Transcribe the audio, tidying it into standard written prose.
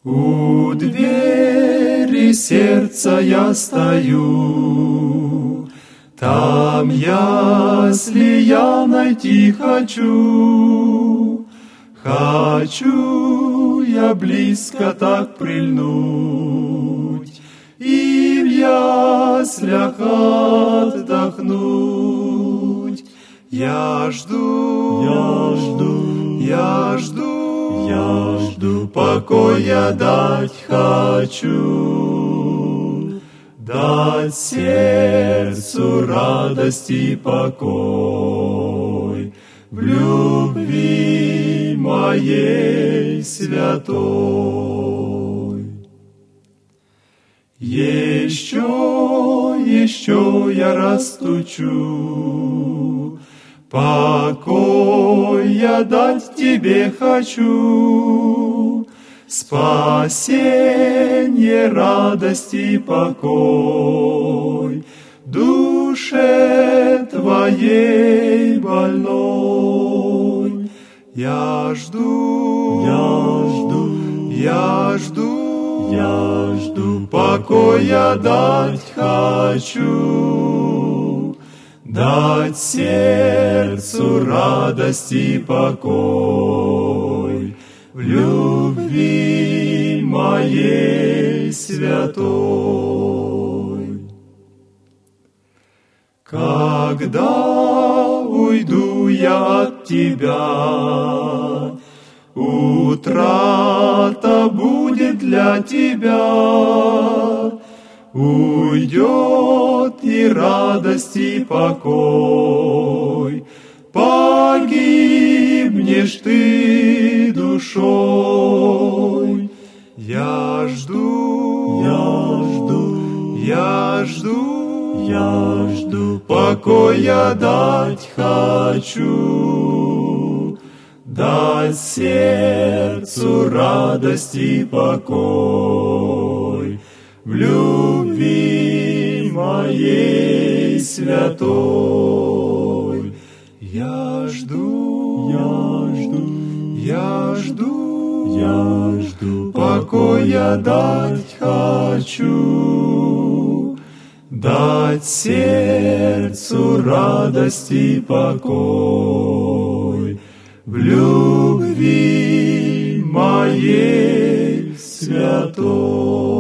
У двери сердца я стою, там ясли я найти хочу. Хочу я близко так прильнуть и в яслях отдохнуть. Я жду, покоя дать хочу, дать сердцу радость и покой в любви моей святой. Еще я растучу, покой я дать тебе хочу, спасение, радость и покой душе твоей больной. Я жду, покоя дать хочу, дать сердцу радость и покой в любви моей святой. Когда уйду я от тебя, утрата будет для тебя. Уйдет и радость, и покой, погибнешь ты душой. Я жду, покоя дать хочу, дать сердцу радость и покой в любви моей святой. Я жду, покоя дать хочу, дать сердцу радость и покой в любви моей святой.